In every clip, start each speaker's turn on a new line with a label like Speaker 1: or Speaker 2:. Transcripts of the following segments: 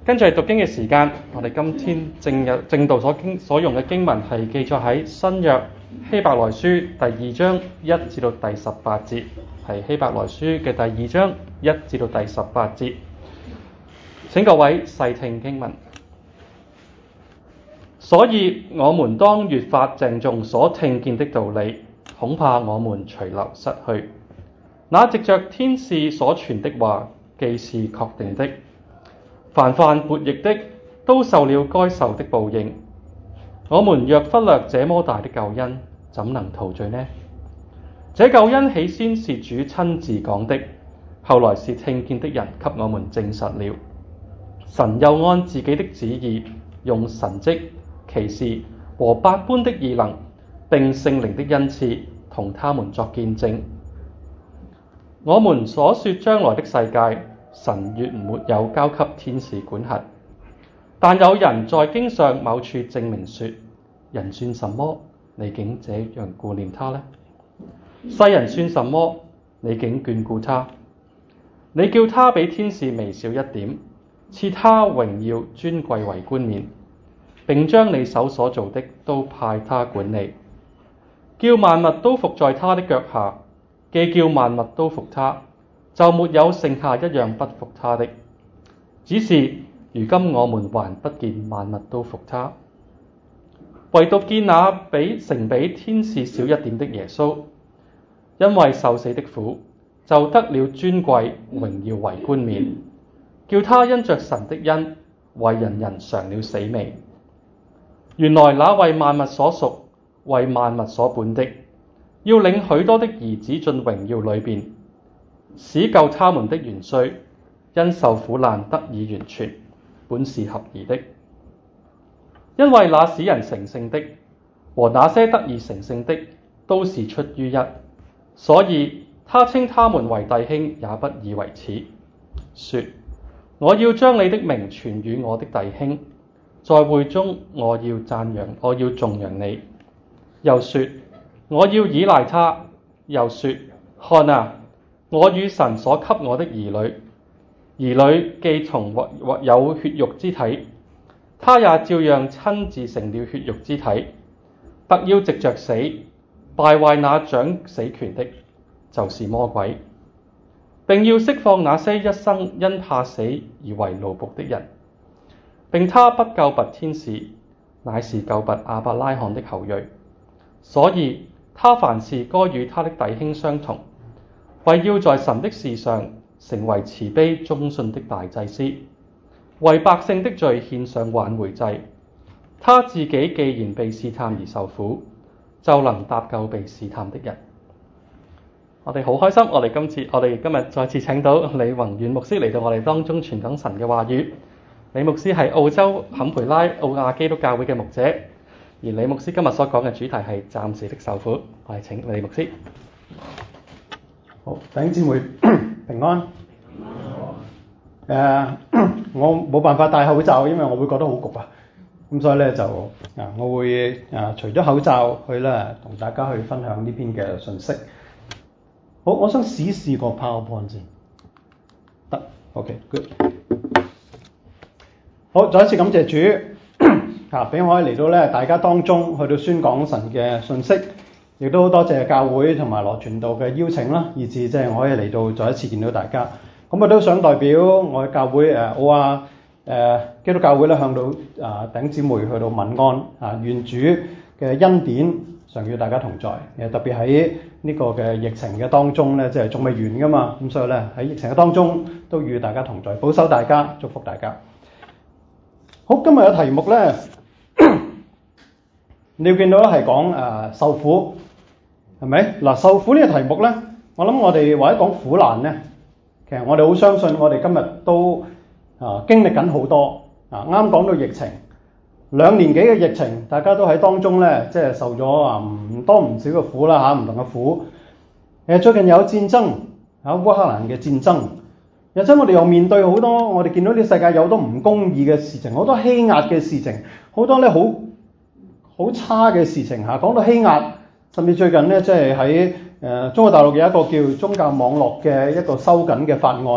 Speaker 1: 跟住係讀經嘅時間，我哋今天正道所用嘅經文係記載喺新約希伯來書第2章1至到第18節，係希伯來書嘅第2章1至到第18節。請各位細聽經文。所以我們當越發鄭重所聽見的道理，恐怕我們隨流失去。那藉着天使所傳的話，既是確定的。凡悖逆的，都受了該受的報應。我們若忽略這麼大的救恩，怎能逃罪呢？這救恩起先是主親自講的，後來是聽見的人給我們證實了。神又按自己的旨意，用神蹟、奇事和百般的異能，並聖靈的恩賜，同他們作見證。我們所說將來的世界，神原沒有交給天使管轄，但有人在經上某處證明說：人算什麼，你竟這樣顧念他呢？世人算什麼，你竟眷顧他？你叫他比天使微小一點，賜他榮耀尊貴為冠冕，並將你手所做的都派他管理，叫萬物都服在他的腳下。既叫萬物都服他，就沒有剩下一樣不服他的。只是如今我們還不見萬物都服他，唯獨見那比天使小一點的耶穌，因為受死的苦，就得了尊貴榮耀為冠冕，叫他因着神的恩，為人嘗了死味。原來那為萬物所屬、為萬物所本的，要領許多的兒子進榮耀裏邊，使救他們的元帥因受苦難得以完全，本是合宜的。因為那使人成聖的和那些得以成聖的，都是出於一，所以他稱他們為弟兄，也不以為恥，說：我要將你的名傳與我的弟兄，在會中我要頌揚你。又說：我要倚賴他。又說：看啊，我與神所給我的兒女既同有血肉之體，他也照樣親自成了血肉之體，特要藉着死敗壞那掌死權的，就是魔鬼，並要釋放那些一生因怕死而為奴僕的人。並他不救拔天使，乃是救拔亞伯拉罕的後裔。所以他凡事該與他的弟兄相同，為要在神的事上成為慈悲忠信的大祭司，為百姓的罪獻上挽回祭。他自己既然被試探而受苦，就能搭救被試探的人。我哋好開心，我哋今日再次請到李宏遠牧師嚟到我哋當中傳講神嘅話語。李牧師係澳洲坎培拉奧亞基督教會嘅牧者。而李牧師今日所講嘅主題係暫時的受苦，我哋請李牧師。
Speaker 2: 好，弟兄姊妹平安。我冇辦法戴口罩，因為我會覺得好焗啊。咁所以咧就我會除咗口罩去咧同大家去分享呢篇嘅信息。好，我想試個 PowerPoint 先。得 ，OK， good。好，再一次感謝主。俾我嚟到咧大家當中去到宣講神嘅信息，亦都多謝教會同埋羅傳道嘅邀請啦，以致即係我可以嚟到再一次見到大家。咁我都想代表我嘅教會奧亞基督教會咧向到弟兄姊妹去到問安願主嘅恩典常與大家同在。特別喺呢個嘅疫情嘅當中咧，即係仲未完噶嘛，咁所以咧喺疫情嘅當中都與大家同在，保守大家，祝福大家。好，今日嘅題目咧。你要見到咧係講受苦，係咪？嗱，受苦呢個題目咧，我諗我哋或者講苦難咧，其實我哋好相信我哋今日都經歷緊好多。啱講到疫情，2年幾嘅疫情，大家都喺當中咧，即係受咗唔多唔少嘅苦啦唔同嘅苦。最近有戰爭烏克蘭嘅戰爭，又真我哋又面對好多，我哋見到呢個世界有好多唔公義嘅事情，好多欺壓嘅事情，好多咧好差嘅事情講到欺壓，甚至最近咧即係喺中國大陸有一個叫宗教網絡嘅一個收緊嘅法案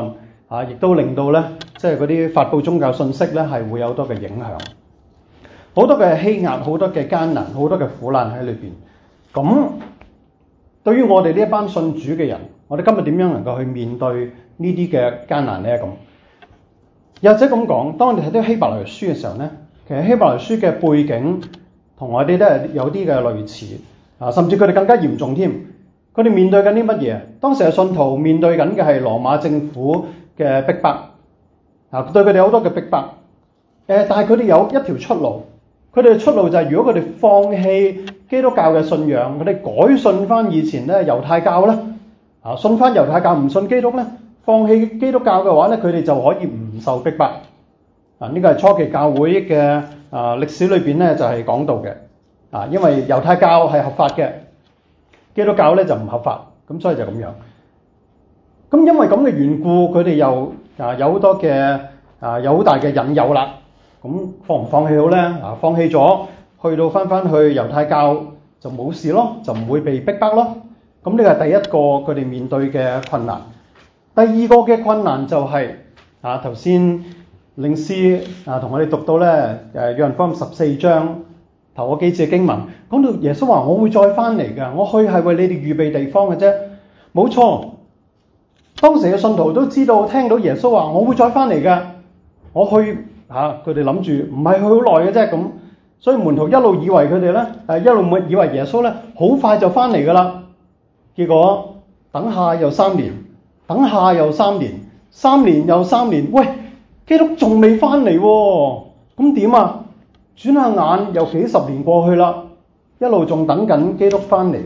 Speaker 2: 亦都令到咧即係嗰啲發佈宗教信息咧係會有好多嘅影響，好多嘅欺壓，好多嘅艱難，好多嘅苦難喺裏邊。咁對於我哋呢一班信主嘅人，我哋今日點樣能夠去面對呢啲嘅艱難咧？咁又或者咁講，當我哋睇到希伯來書嘅時候咧，其實希伯來書嘅背景同我哋都係有啲嘅類似甚至佢哋更加嚴重添。佢哋面對緊啲乜嘢？當時嘅信徒面對緊嘅係羅馬政府嘅逼迫對佢哋好多嘅逼迫。但係佢哋有一條出路，佢哋嘅出路就係如果佢哋放棄基督教嘅信仰，佢哋改信翻以前咧猶太教咧信翻猶太教唔信基督咧，放棄基督教嘅話咧，佢哋就可以唔受逼迫。呢個係初期教會嘅歷史裏邊咧就係講到嘅因為猶太教係合法嘅，基督教咧就唔合法，咁所以就咁樣。咁因為咁嘅緣故，佢哋又有好多嘅有好大嘅引誘啦。咁放唔放棄好咧？放棄咗，去到翻去猶太教就冇事咯，就唔會被逼迫咯。咁呢個係第一個佢哋面對嘅困難。第二個嘅困難就係頭先領詩同我哋讀到咧約翰福音14章頭嗰幾節經文，講到耶穌話我會再翻嚟㗎，我去係為你哋預備地方嘅啫。冇錯，當時嘅信徒都知道，聽到耶穌話我會再翻嚟㗎，我去佢哋諗住唔係去好耐嘅啫咁，所以門徒一路以為佢哋咧一路以為耶穌咧好快就翻嚟㗎啦。結果等下又3年，等下又3年，3年又3年，喂，基督仲未翻嚟喎，咁點啊？轉下眼又幾十年過去啦，一路仲等緊基督翻嚟。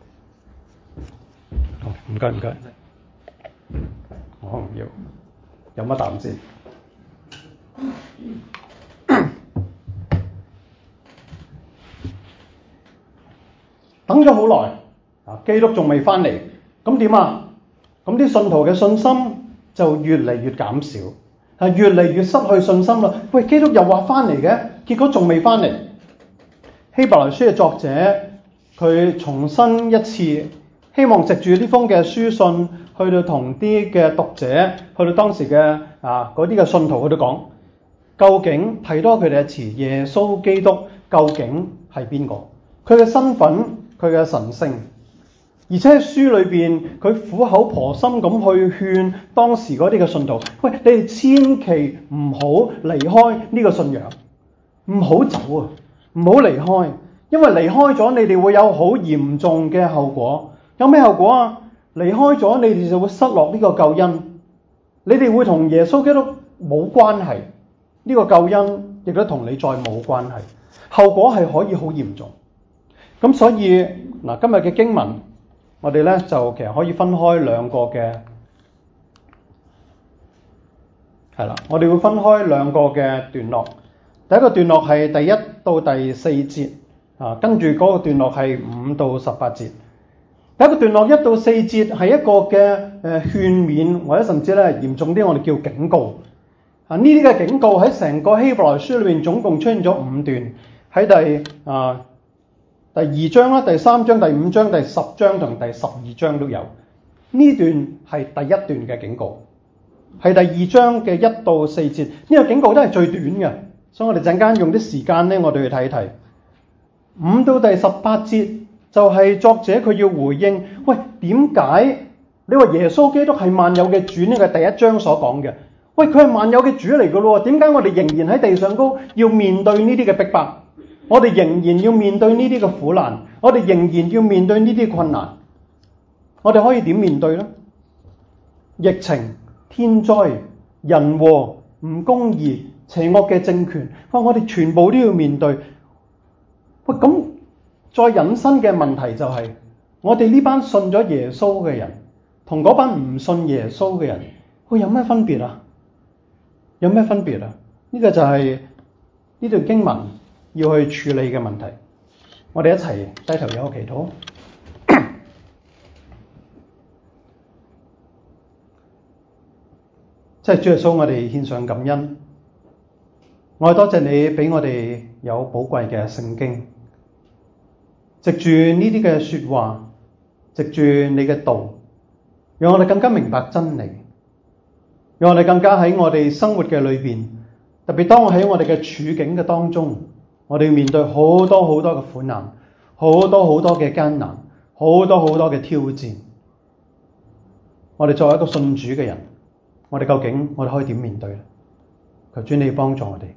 Speaker 2: 唔該，我唔要，飲一啖先。等咗好耐，基督仲未翻嚟，咁點啊？咁啲信徒嘅信心就越嚟越減少，越嚟越失去信心啦。喂，基督又話翻嚟嘅，結果仲未翻嚟。希伯來書嘅作者佢重申一次，希望藉住呢封嘅書信去到同啲嘅讀者，去到當時嘅嗰啲嘅信徒去到講，究竟提多佢哋一次，耶穌基督究竟係邊個？佢嘅身份，佢嘅神性，而且喺書裏邊佢苦口婆心咁去勸當時嗰啲嘅信徒，喂，你哋千祈唔好離開呢個信仰，唔好走啊，唔好離開，因為離開咗你哋會有好嚴重嘅後果。有咩後果啊？離開咗你哋就會失落呢個救恩，你哋會同耶穌基督冇關係，呢個救恩亦都同你再冇關係，後果係可以好嚴重。咁所以嗱，今日嘅經文我哋咧就其實可以分開兩個嘅，係啦，我哋會分開兩個嘅段落。第一個段落係第1到第4節跟住嗰個段落係5到18節。第一個段落1到4節係一個嘅勸勉，或者甚至咧嚴重啲我哋叫警告。呢啲嘅警告喺成個希伯來書裏面總共出現咗5段，喺第2章啦、第3章、第5章、第10章同第12章都有。呢段係第1段嘅警告，係第2章嘅1到4節。呢個警告都係最短嘅，所以我哋陣間用啲時間咧，我哋去睇睇。5到第18節就係作者佢要回應，喂，點解你話耶穌基督係萬有嘅主呢？個第1章所講嘅，喂，佢係萬有嘅主嚟㗎咯，點解我哋仍然喺地上高要面對呢啲嘅逼迫？我哋仍然要面對呢啲嘅苦難，我哋仍然要面對呢啲困難，我哋可以點面對呢？疫情、天災、人禍、唔公義、邪惡嘅政權，我哋全部都要面對。喂，咁再引申嘅問題就係，我哋呢班信咗耶穌嘅人，同嗰班唔信耶穌嘅人，會有咩分別啊？有咩分別啊？呢個就係呢段經文要去處理嘅問題。我哋一齊低頭有個祈禱。即係主耶穌，我哋獻上感恩。我哋多謝你俾我哋有寶貴嘅聖經，藉住呢啲嘅說話，藉住你嘅道，讓我哋更加明白真理， 讓我哋更加喺我哋生活嘅裏邊，特別當喺我哋嘅處境嘅當中，我哋要面對好多好多嘅苦難，好多好多嘅艱難，好多好多嘅挑戰。我哋作為一個信主嘅人，我哋究竟我哋可以點面對呢？求主你幫助我哋，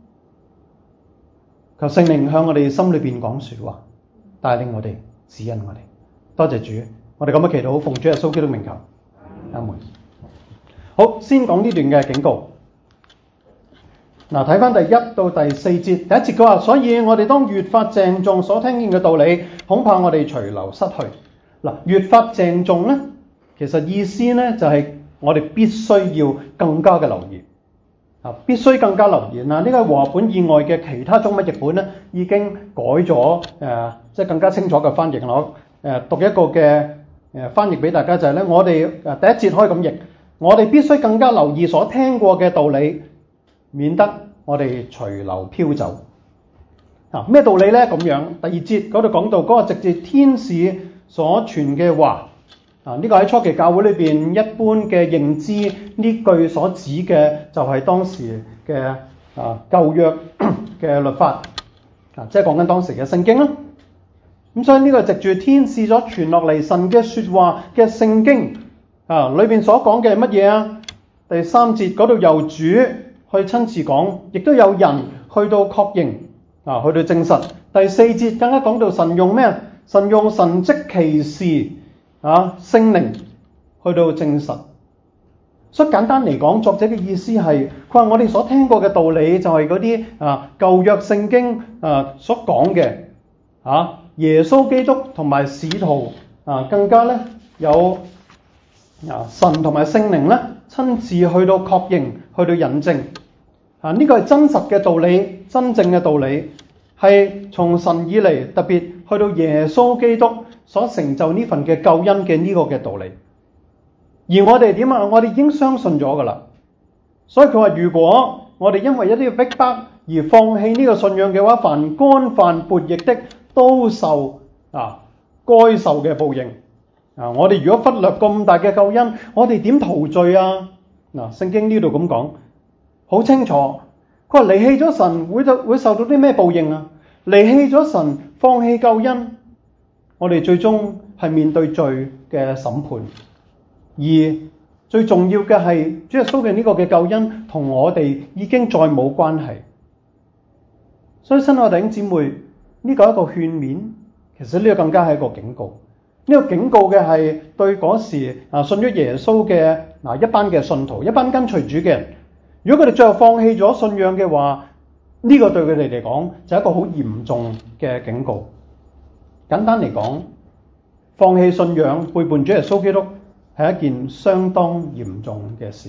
Speaker 2: 求聖靈向我哋心裏邊講說話，帶領我哋，指引我哋。多謝主，我哋咁樣祈禱，奉主耶穌基督名求，阿門。好，先講呢段嘅警告。嗱，睇翻第1到第4節，第一節佢話：所以我哋當越發鄭重所聽見嘅道理，恐怕我哋隨流失去。嗱，越發鄭重咧，其實意思咧就係我哋必須要更加嘅留意。必須更加留意嗱，呢個和合本以外嘅其他中文譯本咧，已經改咗即係更加清楚嘅翻譯。我讀一個嘅翻譯俾大家就係咧，我哋第一節可以咁譯：我哋必須更加留意所聽過嘅道理，免得我哋隨流飄走。咩道理咧？咁樣第2節嗰度講到嗰個藉著天使所傳嘅話。呢個喺初期教會裏邊一般嘅認知，呢句所指嘅就係當時嘅舊約嘅律法，即係講緊當時嘅聖經啦。咁所以呢個藉住天使所傳落嚟神嘅說話嘅聖經裏邊所講嘅係乜嘢啊？第3節嗰度由主去親自講，亦都有人去到確認去到證實。第4節更加講到神用咩？神用神蹟奇事。聖靈去到證實，所以簡單嚟講，作者嘅意思係，佢話我哋所聽過嘅道理就係嗰啲舊約聖經所講嘅耶穌基督同埋使徒更加咧有神同埋聖靈咧親自去到確認，去到引證呢個係真實嘅道理，真正嘅道理係從神以嚟，特別去到耶穌基督所成就呢份嘅救恩嘅呢個嘅道理，而我哋點啊？我哋已經相信咗噶啦，所以佢話如果我哋因為一啲嘅逼迫而放棄呢個信仰嘅話，凡干犯悖逆的都受該受嘅報應。我哋如果忽略咁大嘅救恩，我哋點逃罪啊？聖經呢度咁講好清楚，佢話離棄咗神會受到啲咩報應啊？離棄咗神，放棄救恩，我哋最終係面對罪嘅審判，而最重要嘅係主耶穌嘅呢個嘅救恩同我哋已經再冇關係。所以親愛弟兄姊妹，呢個係一個勸勉，其實呢個更加係一個警告。呢個警告嘅係對嗰時信咗耶穌嘅一班嘅信徒，一班跟隨主嘅人，如果佢哋最後放棄咗信仰嘅話，呢個對佢哋嚟講就係一個好嚴重嘅警告。簡單嚟講，放棄信仰、背叛主耶穌基督係一件相當嚴重嘅事。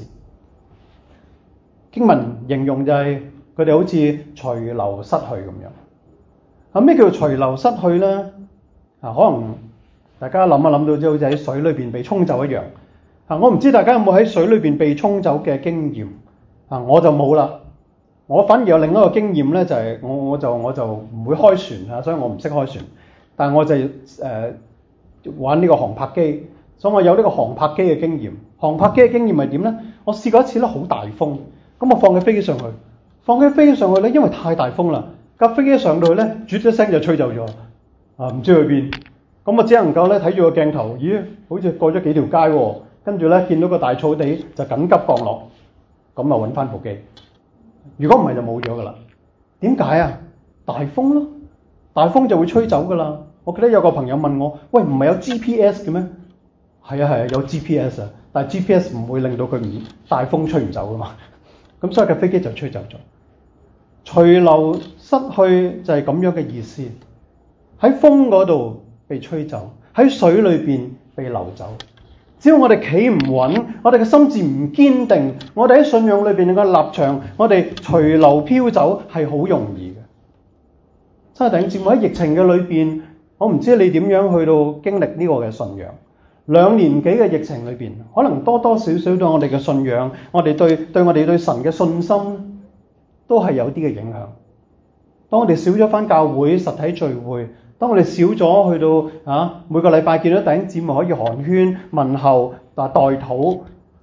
Speaker 2: 經文形容就係佢哋好似隨流失去咁樣。咩叫隨流失去呢？可能大家諗一諗到，即好似喺水裏邊被沖走一樣。我唔知大家有冇喺水裏邊被沖走嘅經驗。我就冇啦。我反而有另一個經驗咧，就係我就唔會開船，所以我唔識開船。但係我就玩呢個航拍機，所以我有呢個航拍機嘅經驗。航拍機嘅經驗係點咧？我試過一次咧，好大風，咁我放架飛機上去，咧，因為太大風啦，架飛機上到去咧，啜一聲就吹走咗，唔知去邊。咁我只能夠咧睇住個鏡頭，咦，好似過咗幾條街喎，跟住咧見到個大草地就緊急降落，咁啊揾翻部機。如果唔係就冇咗噶啦。點解啊？大風咯，大風就會吹走噶啦。我記得有個朋友問我：喂，唔係有 GPS 嘅咩？係啊，有 GPS 啊，但係 GPS 唔會令到佢唔大風吹唔走噶嘛。咁所以架飛機就吹走咗。隨流失去就係咁樣嘅意思。喺風嗰度被吹走，喺水裏邊被流走。只要我哋企唔穩，我哋嘅心智唔堅定，我哋喺信仰裏邊嘅立場，我哋隨流飄走係好容易嘅。真係弟兄姊妹，喺疫情嘅裏邊，我唔知你點樣去到經歷呢個嘅信仰。2年幾嘅疫情裏邊，可能多多少少對我哋嘅信仰，我哋對我哋對神嘅信心都係有啲嘅影響。當我哋少咗返教會實體聚會，當我哋少咗去到每個禮拜見到弟兄姊妹可以寒暄問候代禱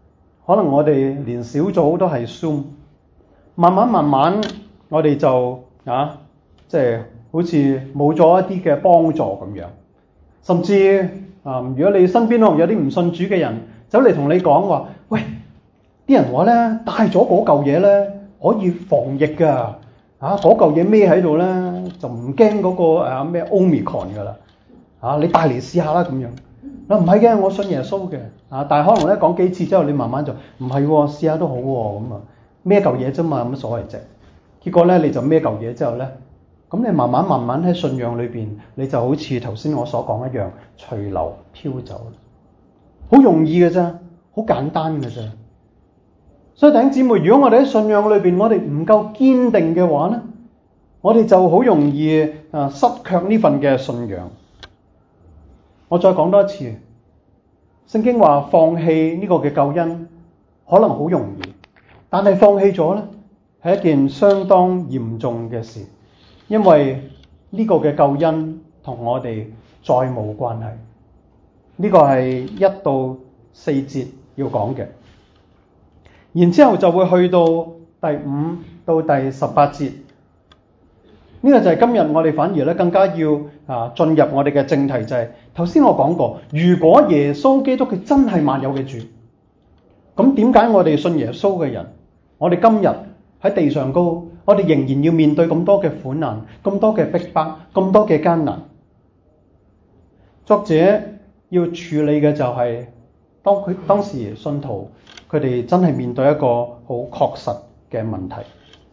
Speaker 2: 可能我哋連小組都係 Zoom， 慢慢我哋就即係好似冇咗一啲嘅幫助咁樣。甚至如果你身邊可能有啲唔信主嘅人走嚟同你講話，喂，啲人話咧帶咗嗰嚿嘢咧可以防疫㗎，嗰嚿嘢孭喺度咧就唔驚嗰個咩 Omicron 㗎啦，你帶嚟試下啦咁樣。唔係嘅，我信耶穌嘅，但係可能咧講幾次之後，你慢慢就唔係喎，試下都好喎，咁孭嚿嘢啫嘛，有乜所謂啫？結果咧你就孭嚿嘢之後咧，咁你慢慢喺信仰裏邊，你就好似頭先我所講一樣，隨流飄走，好容易嘅啫，好簡單嘅啫。所以弟兄姊妹，如果我哋喺信仰裏邊，我哋唔夠堅定嘅話咧，我哋就好容易失卻呢份嘅信仰。我再講多一次，聖經話放棄呢個嘅救恩可能好容易，但係放棄咗咧係一件相當嚴重嘅事，因為呢個嘅救恩同我哋再冇關係。呢個係1到4節要講嘅，然之後就會去到第5到第18節。呢個就係今日我哋反而咧更加要進入我哋嘅正題，就係頭先我講過，如果耶穌基督佢真係萬有嘅主，咁點解我哋信耶穌嘅人，我哋今日喺地上高，我哋仍然要面對咁多嘅苦難、咁多嘅逼迫、咁多嘅艱難？作者要處理嘅就係當時信徒佢哋真係面對一個好確實嘅問題。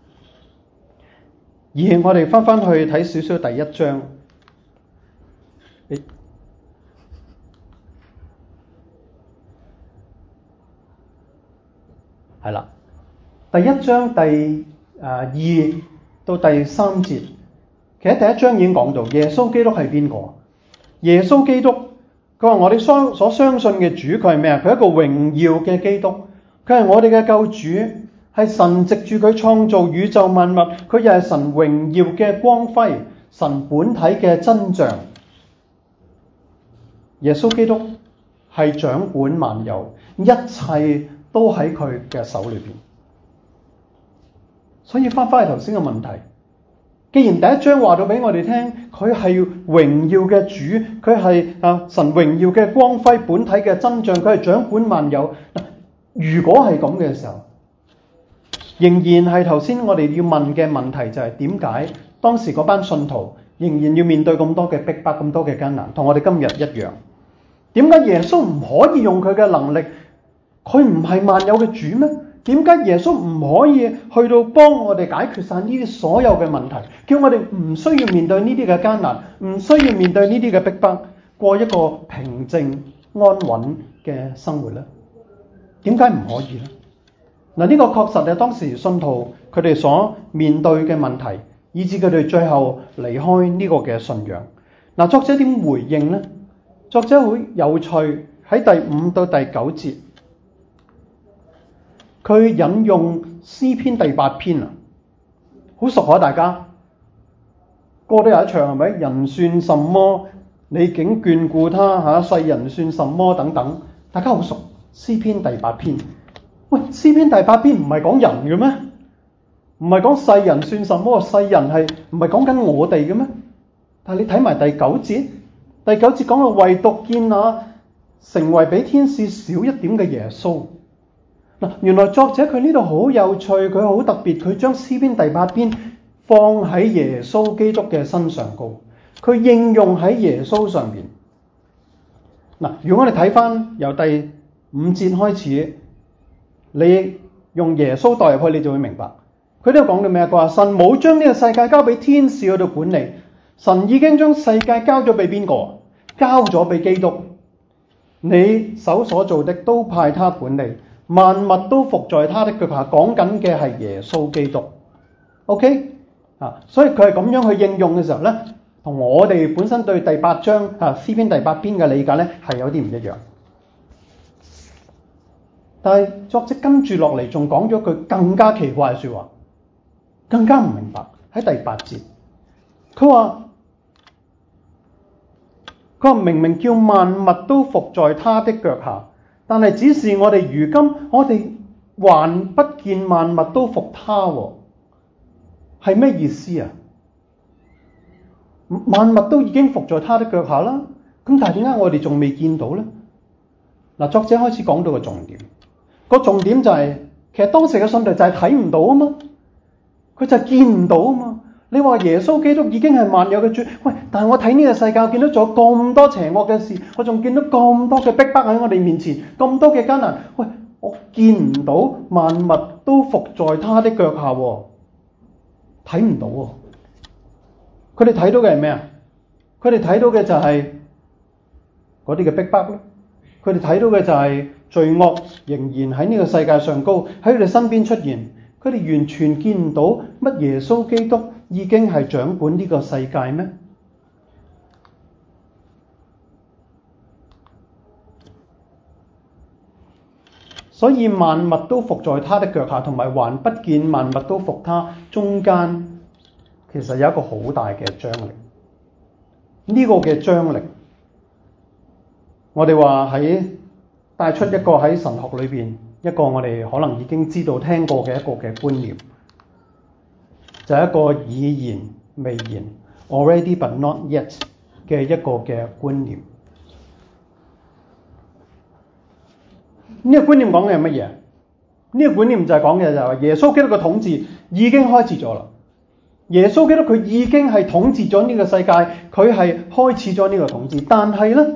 Speaker 2: 而我哋翻去睇少少第1章，係啦，第1章第2到第3節，其實第1章已經講到耶穌基督係邊個？耶穌基督，佢話我哋所相信嘅主，佢係咩啊？佢係一個榮耀嘅基督，佢係我哋嘅救主。係神藉住佢創造宇宙萬物，佢又係神榮耀嘅光輝，神本體嘅真像。耶穌基督係掌管萬有，一切都喺佢嘅手裏邊。所以翻去頭先嘅問題，既然第1章話到俾我哋聽，佢係榮耀嘅主，佢係神榮耀嘅光輝，本體嘅真像，佢係掌管萬有。如果係咁嘅時候，仍然係頭先我哋要問嘅問題，就係點解當時嗰班信徒仍然要面對咁多嘅逼迫、咁多嘅艱難，同我哋今日一樣？點解耶穌唔可以用佢嘅能力？佢唔係萬有嘅主咩？點解耶穌唔可以去到幫我哋解決晒呢啲所有嘅問題，叫我哋唔需要面對呢啲嘅艱難，唔需要面對呢啲嘅逼迫，過一個平靜安穩嘅生活呢？點解唔可以呢？嗱，呢個確實係當時信徒佢哋所面對嘅問題，以致佢哋最後離開呢個嘅信仰。嗱，作者點回應呢？作者好有趣，喺第5到第9節，佢引用詩篇第8篇啊，好熟啊！大家歌都有一唱，係咪？人算什麼？你竟眷顧他世人算什麼？等等，大家好熟。詩篇第8篇。喂，詩篇第8篇唔係講人嘅咩？唔係講世人算什麼？世人係唔係講緊我哋嘅咩？但係你睇埋第9節，第9節講到唯獨見那成為比天使小一點嘅耶穌。嗱，原來作者佢呢度好有趣，佢好特別，佢將詩篇第8篇放喺耶穌基督嘅身上高，佢應用喺耶穌上面。嗱，如果我哋睇翻由第5節開始，你用耶穌代入去，你就會明白。佢呢度講到咩啊？佢話神冇將呢個世界交俾天使去到管理，神已經將世界交咗俾邊個？交咗俾基督。你手所做的都派他管理，萬物都服在他的腳下。講緊嘅係耶穌基督。OK 所以佢係咁樣去應用嘅時候呢，同我哋本身對第8章詩篇第8篇嘅理解呢係有啲唔一樣。但係作者跟住落嚟仲講咗句更加奇怪嘅說話，更加唔明白。喺第8節，佢話明明叫萬物都服在他的腳下， 但係只是我哋如今，我哋還不見萬物都服他喎，係咩意思啊？萬物都已經服在他的腳下啦，咁但係點解我哋仲未見到呢？嗱，作者開始講到個重點，個重點就係，其實當時嘅信徒就係睇唔到啊嘛，佢就係見唔到啊嘛。你話耶穌基督已經係萬有嘅主，喂！但係我睇呢個世界，我見到仲有咁多邪惡嘅事，我仲見到咁多嘅逼迫喺我哋面前，咁多嘅艱難，喂！我見唔到萬物都服在他的腳下喎，睇唔到喎。佢哋睇到嘅係咩啊？佢哋睇到嘅就係嗰啲嘅逼迫咯。佢哋睇到嘅就係罪惡仍然喺呢個世界上高，喺佢哋身邊出現。佢哋完全見唔到乜耶穌基督已經係掌管呢個世界咩？所以萬物都服在他的腳下，同埋還不見萬物都服他，中間其實有一個好大嘅張力。呢個嘅張力，我哋話喺帶出一個喺神學裏邊一個我哋可能已經知道聽過嘅一個嘅觀念，就係一個已然未然 （already but not yet） 嘅一個嘅觀念。呢個觀念講嘅係乜嘢？呢個觀念就係講嘅就係耶穌基督嘅統治已經開始咗啦。耶穌基督佢已經係統治咗呢個世界，佢係開始咗呢個統治，但係呢，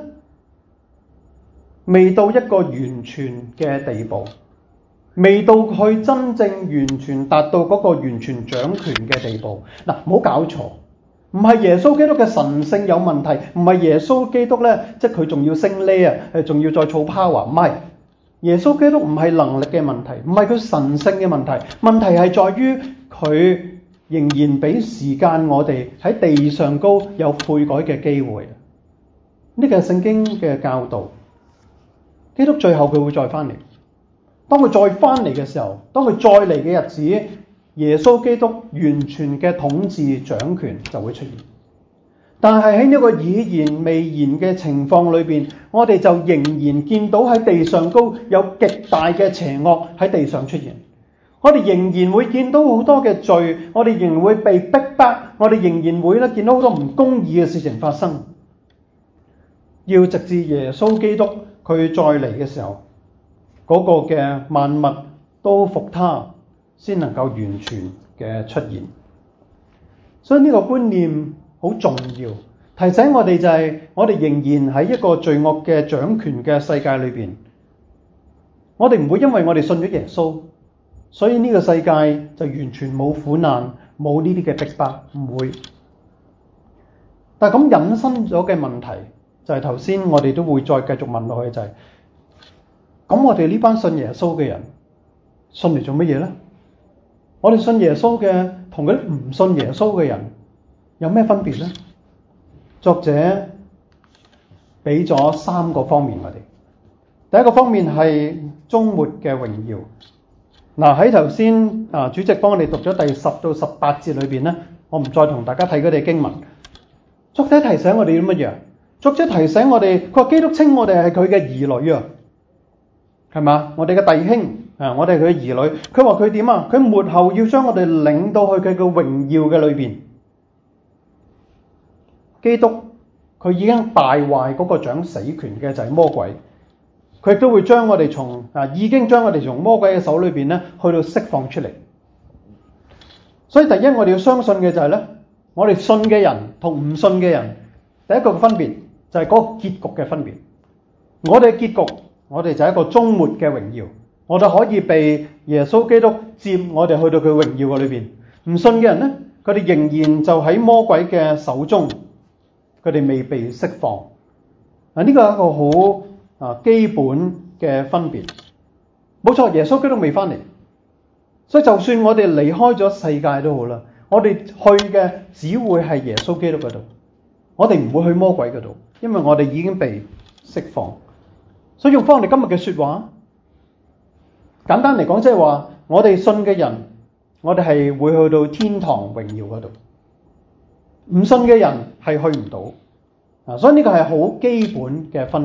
Speaker 2: 未到一個完全嘅地步，未到佢真正完全達到嗰個完全掌權嘅地步。嗱，唔好搞錯，唔係耶穌基督嘅神性有問題，唔係耶穌基督呢，即係佢仲要升呢啊，仲要再儲 power，唔係。耶穌基督唔係能力嘅問題，唔係佢神性嘅問題，問題係在於佢仍然俾時間我哋喺地上高有悔改嘅機會。呢個係聖經嘅教導。基督最後佢會再翻嚟，當佢再翻嚟嘅時候，當佢再嚟嘅日子，耶穌基督完全嘅統治掌權就會出現。但係喺呢個已然未然嘅情況裏邊，我哋就仍然見到喺地上高有極大嘅邪惡喺地上出現。我哋仍然會見到好多嘅罪，我哋仍然會被逼迫，我哋仍然會見到好多唔公義嘅事情發生。要直至耶穌基督佢再嚟嘅時候，嗰個嘅萬物都服他，先能夠完全嘅出現。所以呢個觀念好重要，提醒我哋就係我哋仍然喺一個罪惡嘅掌權嘅世界裏邊，我哋唔會因為我哋信咗耶穌，所以呢個世界就完全冇苦難，冇呢啲嘅逼迫，唔會。但係咁引申咗嘅問題就係頭先我哋都會再繼續問落去，就係咁我哋呢班信耶穌嘅人信嚟做乜嘢呢？我哋信耶穌嘅同嗰啲唔信耶穌嘅人有咩分別呢？作者俾咗3個方面我哋。第一個方面係終末嘅榮耀。嗱，喺頭先主席幫我哋讀咗第10到18節裏邊咧，我唔再同大家睇嗰啲經文。作者提醒我哋啲乜嘢？作者提醒我哋，佢話基督稱我哋係佢嘅兒女啊，係嘛？我哋嘅弟兄啊，我哋係佢嘅兒女。佢話佢點啊？佢末後要將我哋領到去佢嘅榮耀嘅裏邊。基督佢已經敗壞嗰個掌死權嘅就係魔鬼，佢亦都會將我哋已經將我哋從魔鬼嘅手裏邊咧去到釋放出嚟。所以第一我哋要相信嘅就係咧，我哋信嘅人同唔信嘅人第一個分別就係嗰個結局嘅分別。我哋嘅結局，我哋就係一個終末嘅榮耀，我哋可以被耶穌基督接我哋去到佢榮耀嘅裏邊。唔信嘅人咧，佢哋仍然就喺魔鬼嘅手中。佢哋未被釋放，呢個係一個好基本嘅分別。冇錯，耶穌基督未翻嚟，所以就算我哋離開咗世界都好啦，我哋去嘅只會係耶穌基督嗰度，我哋唔會去魔鬼嗰度，因為我哋已經被釋放。所以用翻我哋今日嘅說話，簡單嚟講，即係話我哋信嘅人，我哋係會去到天堂榮耀嗰度。唔信嘅人係去唔到，所以呢個係好基本嘅分別。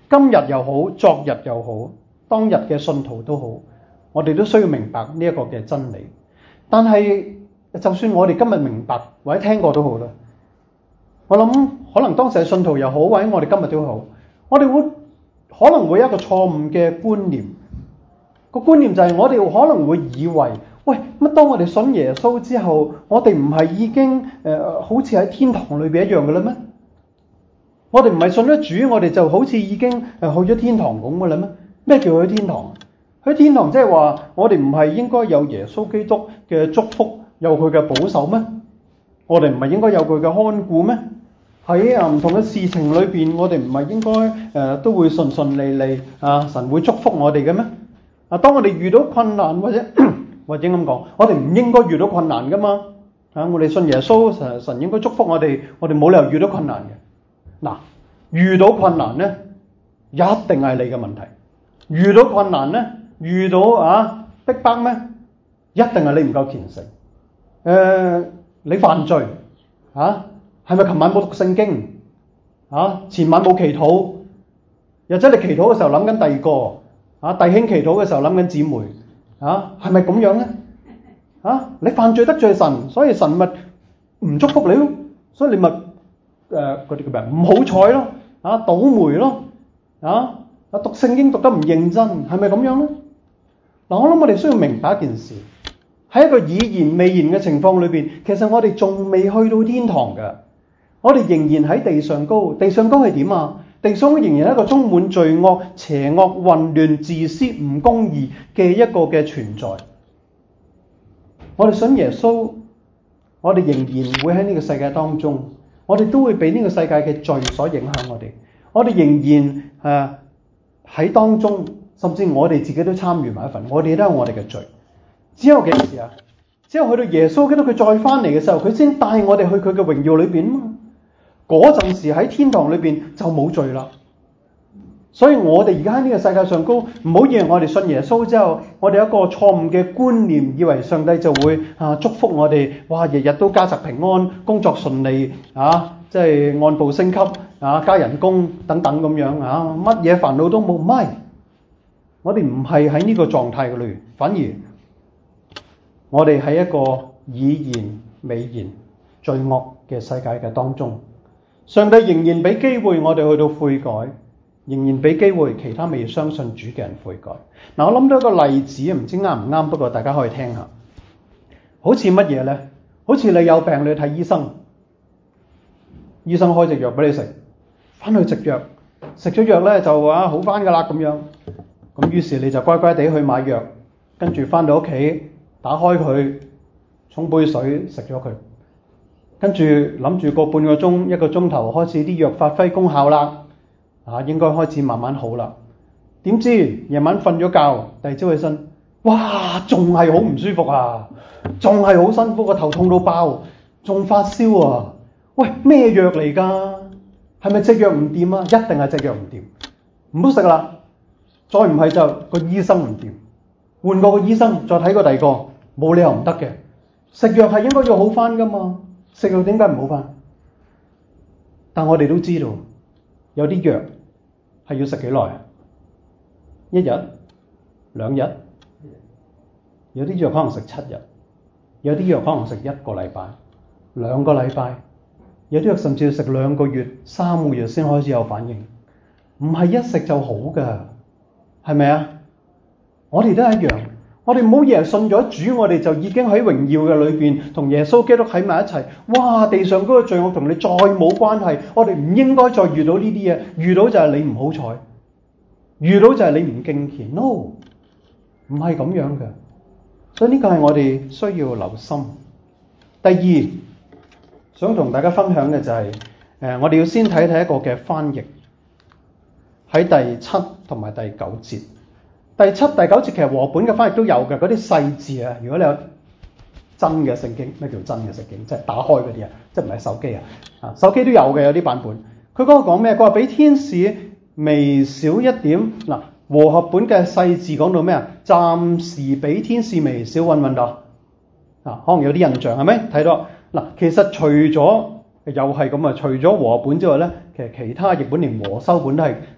Speaker 2: 今日又好，昨日又好，當日嘅信徒都好，我哋都需要明白呢一個嘅真理。但係就算我哋今日明白或者聽過都好啦，我諗可能當時嘅信徒又好，或者我哋今日都好，我哋可能會有一個錯誤嘅觀念。個觀念就係我哋可能會以為，喂，乜當我哋信耶穌之後，我哋唔係已經好似喺天堂裏邊一樣嘅啦咩？我哋唔係信咗主，我哋就好似已經去咗天堂咁嘅啦咩？咩叫去天堂？去天堂即係話我哋唔係應該有耶穌基督嘅祝福，有佢嘅保守咩？我哋唔係應該有佢嘅看顧咩？喺唔同嘅事情裏邊，我哋唔係應該都會順順利利啊？神會祝福我哋嘅咩？啊，當我哋遇到困難或者咁講，我哋唔應該遇到困難噶嘛？啊，我哋信耶穌，神應該祝福我哋，我哋冇理由遇到困難嘅。嗱，遇到困難咧，一定係你嘅問題。遇到困難咧，遇到逼迫咩？一定係你唔夠虔誠。你犯罪係咪琴晚冇讀聖經？前晚冇祈禱，或者你祈禱嘅時候諗緊第二個？弟兄祈禱嘅時候諗緊姊妹，係咪咁樣咧？你犯罪得罪神，所以神咪唔祝福你咯，所以你咪嗰啲叫咩？唔好彩咯，倒霉咯，讀聖經讀得唔認真，係咪咁樣咧？嗱，我諗我哋需要明白一件事，喺一個已然未然嘅情況裏邊，其實我哋仲未去到天堂嘅，我哋仍然喺地上高。地上高係點啊？地上仍然係一個充滿罪惡、邪惡、混亂、自私、唔公義嘅一個嘅存在。我哋信耶穌，我哋仍然會喺呢個世界當中，我哋都會被呢個世界嘅罪所影響我哋。我哋仍然喺當中，甚至我哋自己都參與埋一份。我哋都有我哋嘅罪。只有幾時啊？只有去到耶穌基督佢再翻嚟嘅時候，佢先帶我哋去佢嘅榮耀裏邊嘛。嗰陣時喺天堂裏邊就冇罪啦。所以我哋而家喺呢個世界上高，唔好以為我哋信耶穌之後，我哋有一個錯誤嘅觀念，以為上帝就會祝福我哋，哇，日日都家宅平安，工作順利，即係按部升級，加人工等等咁樣，乜嘢煩惱都冇。唔係，我哋唔係喺呢個狀態嘅裏邊，反而我哋喺一個已然未然罪惡嘅世界嘅當中。上帝仍然俾機會我哋去到悔改，仍然俾機會其他未相信主嘅人悔改。嗱，我諗到一個例子，唔知啱唔啱，不過大家可以聽下。好似乜嘢呢？好似你有病，你去睇醫生，醫生開隻藥俾你食，翻去食藥，食咗藥呢就好翻噶啦咁樣。咁於是你就乖乖地去買藥，跟住翻到屋企打開佢，沖杯水食咗佢。跟住諗住個半個鐘、一個鐘頭開始啲藥發揮功效啦，應該開始慢慢好啦。點知夜晚瞓咗覺，第二朝起身，哇，仲係好唔舒服啊，仲係好辛苦，個頭痛到爆，仲發燒啊！喂，咩藥嚟㗎？係咪隻藥唔掂啊？一定係隻藥唔掂，唔好食啦。再唔係就個醫生唔掂，換過個醫生，再睇過第二個，冇理由唔得嘅。食藥係應該要好返㗎嘛。食藥點解唔好返？但我哋都知道有啲藥係要食幾耐啊？一日、2日，有啲藥可能食7日，有啲藥可能食1個禮拜、2個禮拜，有啲藥甚至要食2個月、3個月先開始有反應。唔係一食就好㗎，係咪啊？我哋都係一樣。我哋唔好以為信咗主，我哋就已經喺榮耀嘅裏邊同耶穌基督喺埋一齊。哇！地上嗰個罪惡同你再冇關係，我哋唔應該再遇到呢啲嘢。遇到就係你唔好彩，遇到就係你唔敬虔。No， 唔係咁樣嘅。所以呢個係我哋需要留心。第二，想同大家分享嘅就係我哋要先睇睇一個嘅翻譯喺第7同埋第9節。第7、第9節其實和本嘅翻譯都有嘅，嗰啲細字啊。如果你有真嘅聖經，咩叫真嘅聖經？即係打開嗰啲啊，即係唔係手機啊？手機都有嘅，有啲版本。佢嗰個講咩？佢話比天使微小一點。嗱，和合本嘅細字講到咩啊？暫時比天使微小，揾唔揾到？可能有啲印象係咪？睇到嗱，其實除咗又係咁啊，除咗和合本之外咧，其實其他譯本連和修本都係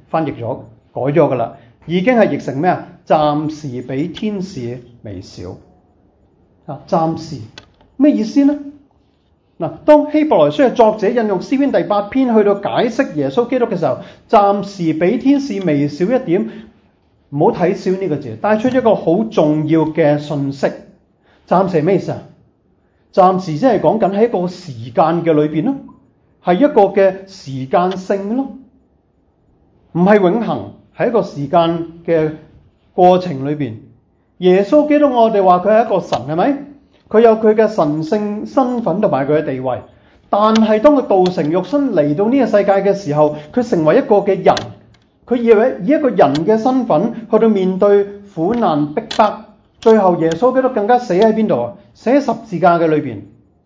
Speaker 2: 翻譯咗改咗㗎啦，已經係譯成咩啊？暫時比天使微小啊！暫時咩意思呢？嗱，當希伯來書嘅作者引用詩篇第8篇去到解釋耶穌基督嘅時候，暫時比天使微小一點，唔好睇小呢個字，帶出一個好重要嘅信息。暫時係咩意思啊？暫時即係講緊喺一個時間嘅裏邊咯，係一個嘅時間性咯，唔係永恆，係一個時間嘅過程裏邊。耶穌基督我哋話佢係一個神，係咪？佢有佢嘅神聖身份同埋佢嘅地位，但係當佢道成肉身嚟到呢個世界嘅時候，佢成為一個嘅人，佢以一個人嘅身份去到面對苦難逼迫，最後耶穌基督更加死喺邊度啊？死喺十字架嘅裏邊。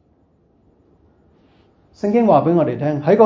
Speaker 2: 聖經話俾我哋聽，喺嗰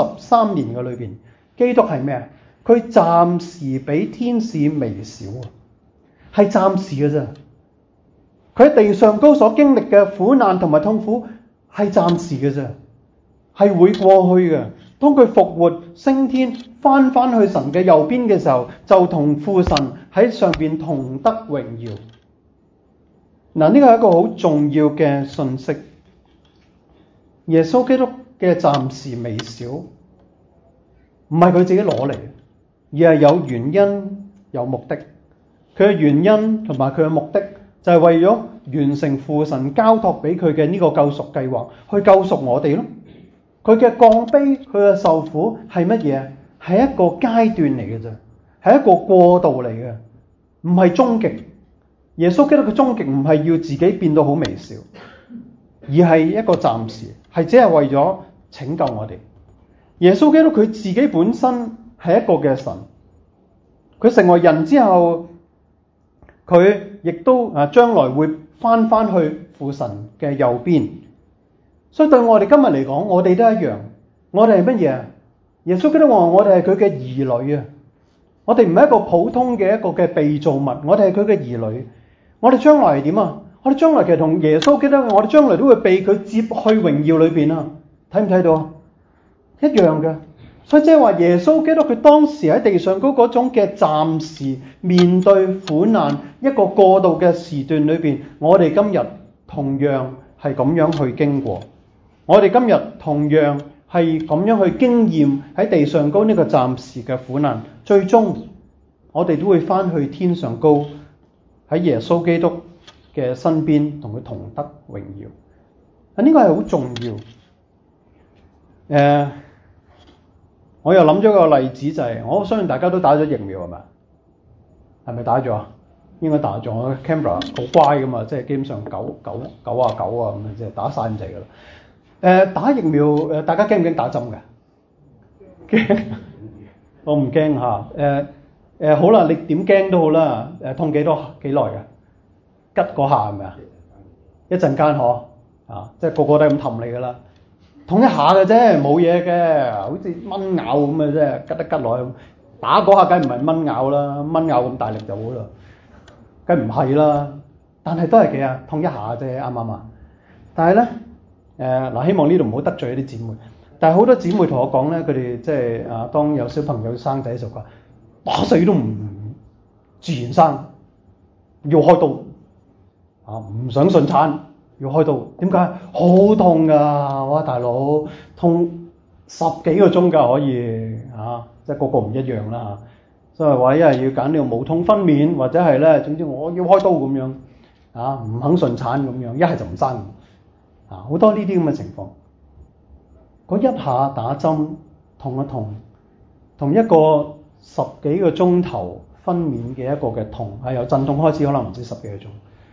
Speaker 2: 33年嘅裏邊，基督係咩啊？佢暫時比天使微小啊，係暫時嘅啫。佢喺地上高所經歷嘅苦難同埋痛苦係暫時嘅啫，係會過去嘅。當佢復活升天翻去神嘅右邊嘅時候，就同父神喺上邊同得榮耀。嗱，呢個係一個好重要嘅信息。耶穌基督嘅暫時微小，唔係佢自己攞嚟，而係有原因有目的。佢嘅原因同埋佢嘅目的，就係為咗完成父神交託俾佢嘅呢個救贖計劃，去救贖我哋咯。佢嘅降卑，佢嘅受苦係乜嘢？係一個階段嚟嘅啫，係一個過渡嚟嘅，唔係終極。耶穌基督嘅終極唔係要自己變到好微小，而係一個暫時，係只係為咗拯救我哋。耶穌基督佢自己本身係一個嘅神，佢成為人之後，佢亦都將來會翻去父神嘅右邊。所以對我哋今日嚟講，我哋都一樣。我哋係乜嘢啊？耶穌基督話我哋係佢嘅兒女啊！我哋唔係一個普通嘅一個嘅被造物，我哋係佢嘅兒女。我哋將來係點啊？我哋將來其實同耶穌基督，我哋將來都會被佢接去榮耀裏邊啊！睇唔睇到啊？一樣嘅。所以即係話耶穌基督佢當時喺地上嗰種嘅暫時面對苦難一個過渡嘅時段裏邊，我哋今日同樣係咁樣去經過。我哋今日同樣係咁樣去經驗喺地上高呢個暫時嘅苦難，最終我哋都會翻去天上高，喺耶穌基督嘅身邊同佢同得榮耀。呢個係好重要。我又諗咗個例子，就係我相信大家都打咗疫苗係咪？係咪打咗啊？應該打咗。我 Canberra 好乖噶嘛，即係基本上99啊咁啊，即係打晒咁滯噶啦。打疫苗大家驚唔驚打針嘅？驚，我唔驚嚇。好啦，你點驚都好啦。痛幾耐嘅？吉嗰下係咪啊？一陣間嗬啊，即係個個都係咁氹你噶啦。痛一下嘅啫，冇嘢嘅，好似蚊咬咁嘅啫，吉一吉落去。打嗰下梗唔係蚊咬啦，蚊咬咁大力就好啦，梗唔係啦。但係都係幾啊，痛一下啫，啱唔啱啊？但係咧，嗱，希望呢度唔好得罪一啲姊妹。但係好多姊妹同我講咧，佢哋即係當有小朋友生仔嘅時候，佢話打死都唔自然生，要開刀唔想順產。要開刀，點解？好痛㗎！哇，大佬痛10幾個鐘㗎，可以即係個個唔一樣啦。所以話一係要揀呢個無痛分娩，或者係咧，總之我要開刀咁樣唔肯順產咁樣，一係就唔生好多呢啲咁嘅情況。嗰一下打針痛一痛，同一個10幾個鐘頭分娩嘅一個嘅痛，係由陣痛開始，可能唔止10幾個鐘。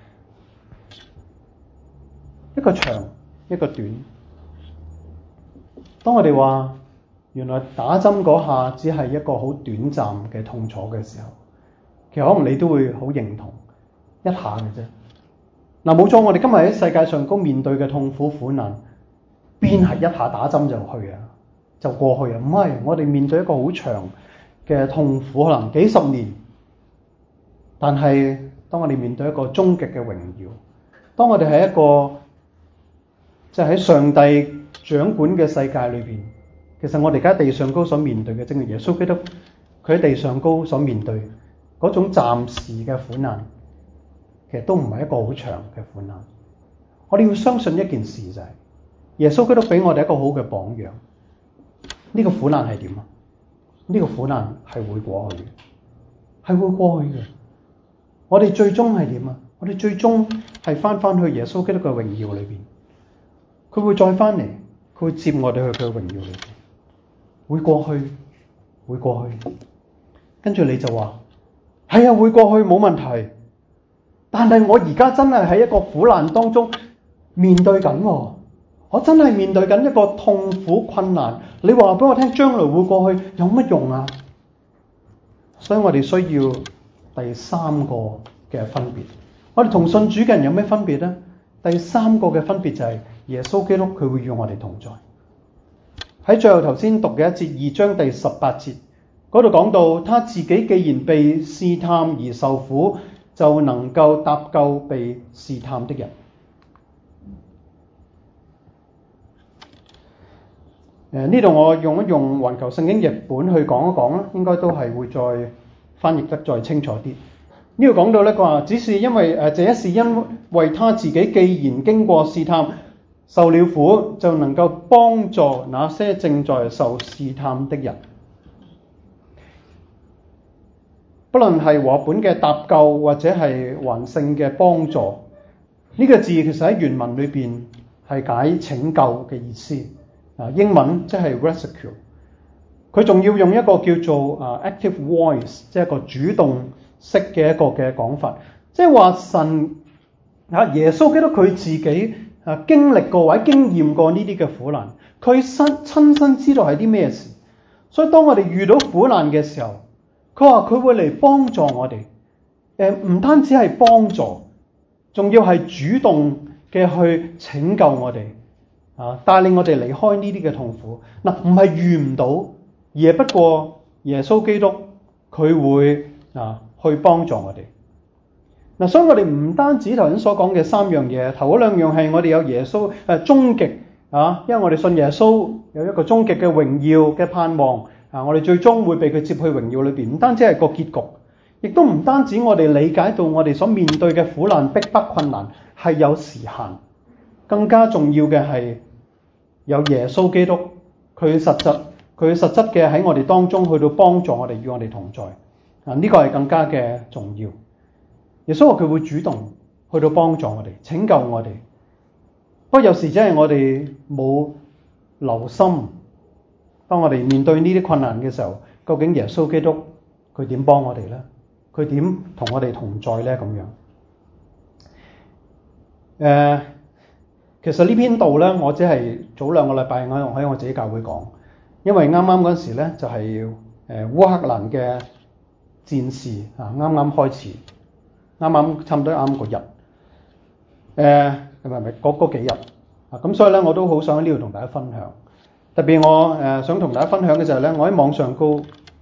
Speaker 2: 一個長，一個短。當我哋話原來打針嗰下只係一個好短暫嘅痛楚嘅時候，其實可能你都會好認同一下嘅啫。冇錯，我哋今日喺世界上高面對嘅痛苦苦難，邊係一下打針就去啊，就過去啊？唔係，我哋面對一個好長嘅痛苦，可能幾十年。但係當我哋面對一個終極嘅榮耀，當我哋喺一個即係喺上帝掌管嘅世界裏邊，其實我哋而家地上高所面對嘅正係耶穌基督， 佢喺地上高所面對嗰種暫時嘅苦難，其實都唔係一個好長嘅苦難。我哋要相信一件事就係，耶穌基督俾我哋一個好嘅榜樣。呢個苦難係點啊？呢個苦難係會過去嘅，係會過去嘅。我哋最終係點啊？我哋最終係翻去耶穌基督嘅榮耀裏邊，佢會再翻嚟，佢會接我哋去佢嘅榮耀裏邊，會過去，會過去。跟住你就話係啊，會過去冇問題。但係我而家真係喺一個苦難當中面對緊喎，我真係面對緊一個痛苦困難。你話俾我聽將來會過去有乜用啊？所以我哋需要第三個嘅分別。我哋同信主嘅人有咩分別呢？第三個嘅分別就係耶穌基督佢會與我哋同在。喺最後頭先讀嘅一節2章第18節嗰度講到，他自己既然被試探而受苦，就能夠搭救被試探的人。呢度我用一用環球聖經譯本去講一講啦，應該都係會再翻譯得再清楚啲。呢度講到咧，佢話只是因為這一是因為他自己既然經過試探，受了苦，就能夠幫助那些正在受試探的人。不論係和本嘅搭救或者係還聖嘅幫助，呢個字其實喺原文裏邊係解拯救嘅意思。英文即係 rescue， 佢仲要用一個叫做active voice， 即係一個主動式嘅一個嘅講法，即係話神耶穌基督佢自己經歷過或者經驗過呢啲嘅苦難，佢親身知道係啲咩事，所以當我哋遇到苦難嘅時候，佢話佢會嚟幫助我哋，唔單止係幫助，仲要係主動嘅去拯救我哋。帶領我哋離開呢啲嘅痛苦。唔係遇唔到，而係不過耶穌基督佢會去幫助我哋。所以我哋唔單止頭先所講嘅三樣嘢，頭嗰兩樣係我哋有耶穌終極因為我哋信耶穌有一個終極嘅榮耀嘅盼望我哋最終會被佢接去榮耀裏邊。唔單止係個結局，亦都唔單止我哋理解到我哋所面對嘅苦難逼迫困難係有時限，更加重要嘅係有耶穌基督，佢實質嘅喺我哋當中去到幫助我哋，與我哋同在。呢個係更加嘅重要。耶穌話佢會主動去到幫助我哋，拯救我哋。不過有時真係我哋冇留心，當我哋面對呢啲困難嘅時候，究竟耶穌基督佢點幫我哋呢？佢點同我哋同在呢？咁樣其實呢篇道呢，我只係早2個禮拜我喺我自己教會講，因為啱啱嗰時呢，就係烏克蘭嘅戰事啱啱開始，啱差唔多啱個日，嗰幾日咁所以呢，我都好想喺呢度同大家分享。特別我想同大家分享嘅就係呢，我喺網上高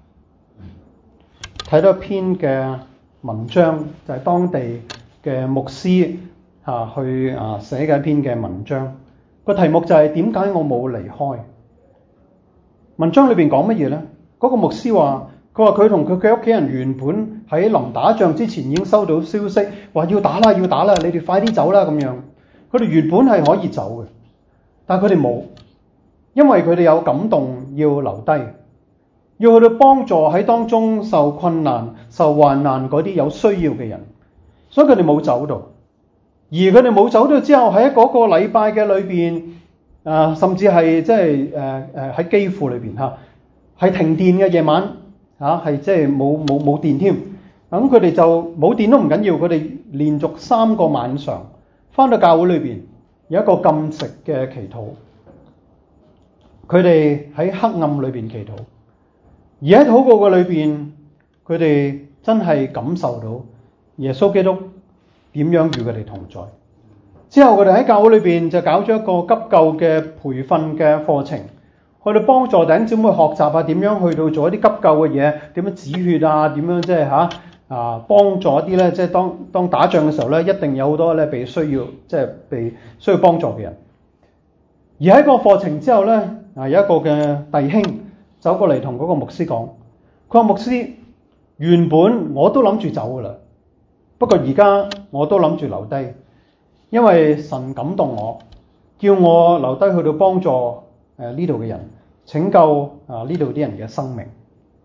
Speaker 2: 睇到一篇嘅文章，就係當地嘅牧師去寫嘅一篇嘅文章，個題目就係點解我冇離開。文章裏邊講乜嘢呢？嗰個牧師話，佢話佢同佢嘅屋企人原本喺臨打仗之前已經收到消息，話要打啦，你哋快啲走啦咁樣。佢哋原本係可以走嘅，但係佢哋冇，因為佢哋有感動要留低，要去到幫助喺當中受困難、受患難嗰啲有需要嘅人，所以佢哋冇走到。而佢哋冇走到之後，喺嗰個禮拜嘅裏邊，甚至係即係喺基輔裏邊係停電嘅夜晚係即係冇電添。咁佢哋就冇電都唔緊要，佢哋連續3個晚上返到教會裏邊有一個禁食嘅祈禱。佢哋喺黑暗裏邊祈禱，而喺禱告嘅裏邊，佢哋真係感受到耶穌基督點樣與佢哋同在。之後佢哋喺教會裏邊就搞咗一個急救嘅培訓嘅課程，去到幫助弟兄姊妹學習點樣去到做一啲急救嘅嘢，點樣止血點樣即係幫助一啲咧，即係當打仗嘅時候咧，一定有好多咧被需要幫助嘅人。而喺個課程之後咧，有一個嘅弟兄走過嚟同嗰個牧師講，佢佢話牧師，原本我都諗住走噶啦，不過而家我都諗住留低，因為神感動我，叫我留低去到幫助呢度嘅人，拯救呢度啲人嘅生命。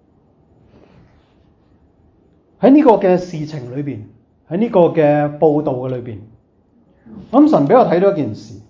Speaker 2: 喺呢個嘅事情裏邊，喺呢個嘅報道嘅裏邊，我諗神俾我睇到一件事，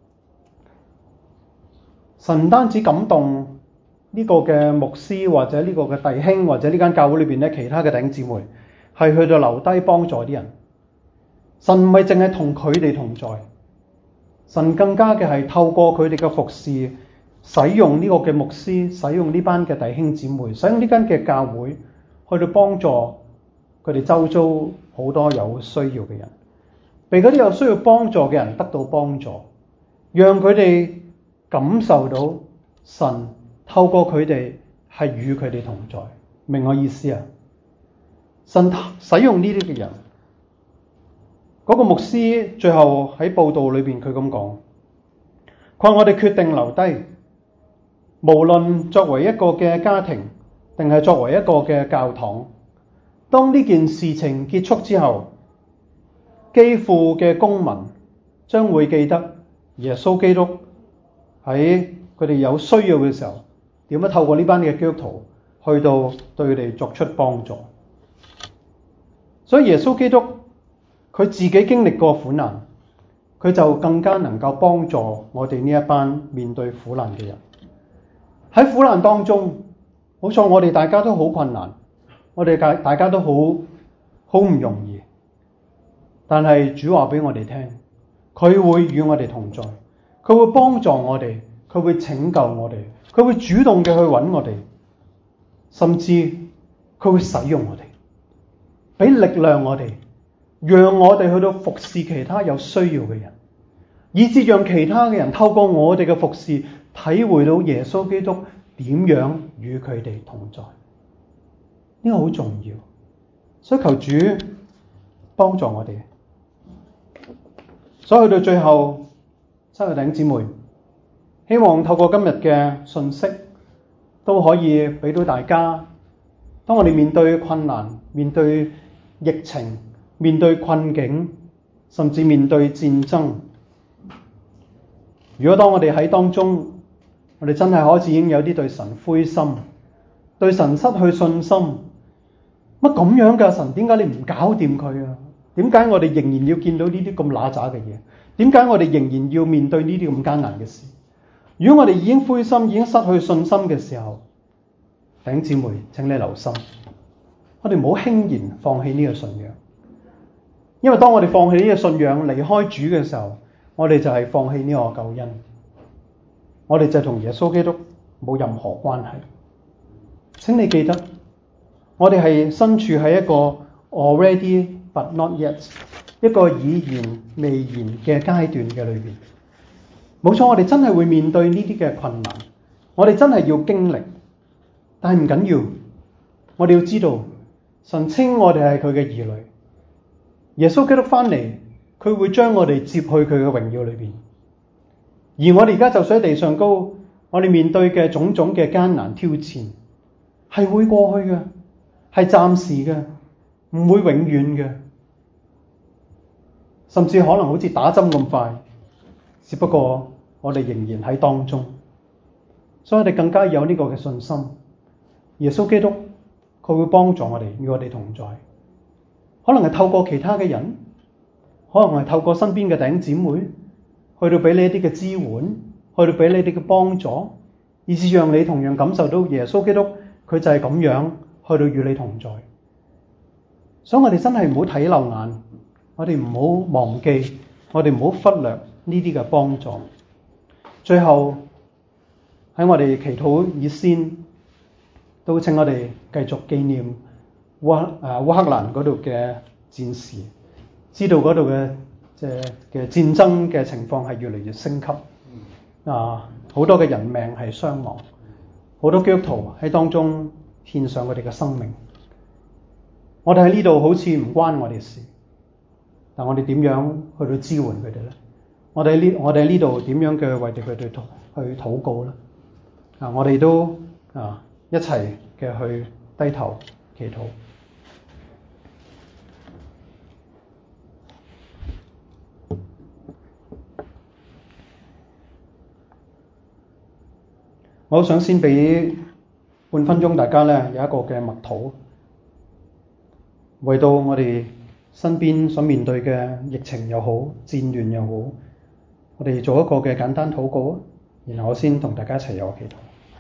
Speaker 2: 神唔單止感動呢個嘅牧師或者呢個嘅弟兄或者呢間教會裏邊咧其他嘅弟兄姊妹，係去到留低幫助啲人。神唔係淨係同佢哋同在，神更加嘅係透過佢哋嘅服侍，使用呢個嘅牧師，使用呢班嘅弟兄姊妹，使用呢間嘅教會去到幫助佢哋周遭好多有需要嘅人，被嗰啲有需要幫助嘅人得到幫助，讓佢哋感受到神透過佢哋係與佢哋同在。明我意思啊？神使用呢啲嘅人，嗰個牧師最後喺報道裏邊佢咁講，佢話我哋決定留低，無論作為一個嘅家庭定係作為一個嘅教堂，當呢件事情結束之後，基輔嘅公民將會記得耶穌基督喺佢哋有需要嘅時候，點樣透過呢班嘅基督徒去到對佢哋作出幫助。所以耶穌基督佢自己經歷過苦難，佢就更加能夠幫助我哋呢一班面對苦難嘅人。喺苦難當中，冇錯，我哋大家都好困難，我哋大家都好唔容易，但係主話俾我哋聽，佢會與我哋同在，佢會幫助我哋，佢會拯救我哋，佢會主動嘅去揾我哋，甚至佢會使用我哋，俾力量我哋，讓我哋去到服侍其他有需要嘅人，以致讓其他嘅人透過我哋嘅服侍，體會到耶穌基督點樣與佢哋同在。呢個好重要，所以求主幫助我哋。所以去到最後，親愛弟兄姊妹，希望透過今日嘅信息，都可以俾到大家，當我哋面對困難、面對疫情、面對困境，甚至面對戰爭，如果當我哋喺當中，我哋真係開始已經有啲對神灰心，對神失去信心，乜咁樣㗎？神點解你唔搞掂佢啊？點解我哋仍然要見到呢啲咁揦雜嘅嘢？點解我哋仍然要面對呢啲咁艱難嘅事？如果我哋已經灰心、已經失去信心嘅時候，弟兄姊妹請你留心，我哋唔好輕言放棄呢個信仰，因為當我哋放棄呢個信仰離開主嘅時候，我哋就係放棄呢個救恩，我哋就同耶穌基督冇任何關係。請你記得，我哋係身處喺一個 already but not yet， 一個已然未然嘅階段嘅裏邊。冇錯，我哋真係會面對呢啲嘅困難，我哋真係要經歷，但係唔緊要，我哋要知道神稱我哋係佢嘅兒女，耶穌基督翻嚟，佢會將我哋接去佢嘅榮耀裏邊。而我哋而家就算喺地上高，我哋面對嘅種種嘅艱難挑戰係會過去嘅，係暫時嘅，唔會永遠嘅，甚至可能好似打針咁快，只不過我哋仍然喺當中，所以我哋更加有呢個嘅信心。耶穌基督佢會幫助我哋，與我哋同在，可能係透過其他嘅人，可能係透過身邊嘅弟兄姊妹，去到俾你一啲嘅支援，去到俾你一啲嘅幫助，以至讓你同樣感受到耶穌基督佢就係咁樣去到與你同在。所以我哋真係唔好睇漏眼，我哋唔好忘記，我哋唔好忽略呢啲嘅幫助。最後喺我哋祈禱以先，都請我哋繼續紀念烏克蘭嗰度嘅戰士，知道嗰度嘅嘅戰爭嘅情況係越嚟越升級，好多嘅人命係傷亡，好多基督徒喺當中獻上佢哋嘅生命。我哋喺呢度好似唔關我哋事，但我哋點樣去到支援佢哋咧？我哋喺呢度點樣嘅為佢哋去禱告咧？我哋都一齊嘅去低頭祈禱。我想先俾半分鐘大家咧有一個嘅默禱，為到我哋身邊所面對嘅疫情又好、戰亂又好，我哋做一個嘅簡單禱告，然後我先同大家一齊有個祈禱。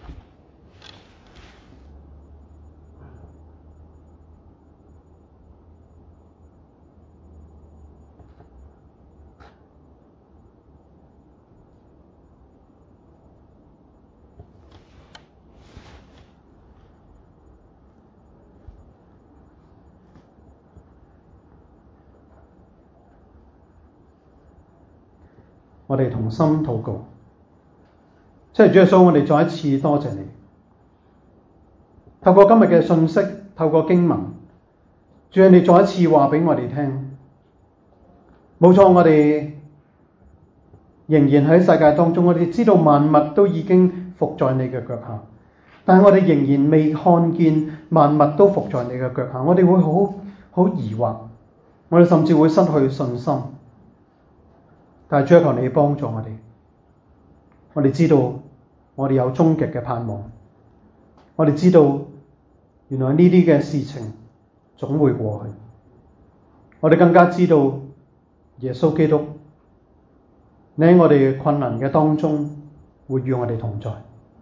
Speaker 2: 我哋同心禱告，即係主耶穌，我哋再一次多謝你。透過今日嘅信息，透過經文，主啊，你再一次話俾我哋聽，冇錯，我哋仍然喺世界當中，我哋知道萬物都已經伏在你嘅腳下，但係我哋仍然未看見萬物都伏在你嘅腳下，我哋會好疑惑，我哋甚至會失去信心。但係，主啊，求你幫助我哋。我哋知道我哋有終極嘅盼望。我哋知道原來呢啲嘅事情總會過去。我哋更加知道耶穌基督，你喺我哋困難嘅當中會與我哋同在。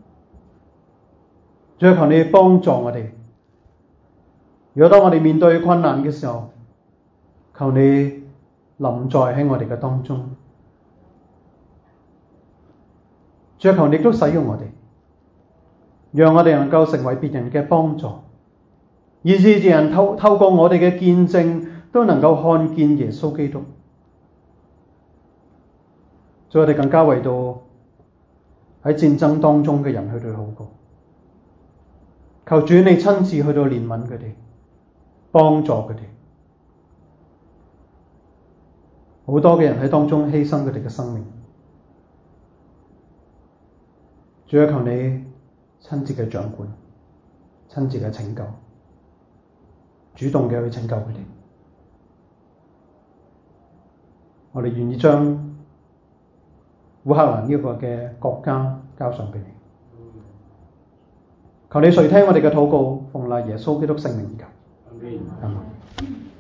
Speaker 2: 主啊，求你幫助我哋。如果當我哋面對困難嘅時候，求你臨在喺我哋嘅當中。主啊，求你都使用我哋，讓我哋能夠成為別人嘅幫助，以致人透過我哋嘅見證都能夠看見耶穌基督。所以我哋更加為到喺戰爭當中嘅人去到禱告，求主你親自去到憐憫佢哋，幫助佢哋。好多嘅人喺當中犧牲佢哋嘅生命。主啊，求你親自嘅掌管，親自嘅拯救，主動嘅去拯救佢哋。我哋願意將烏克蘭呢個嘅國家交上俾你。求你垂聽我哋嘅禱告，奉賴耶穌基督聖名而求。阿們。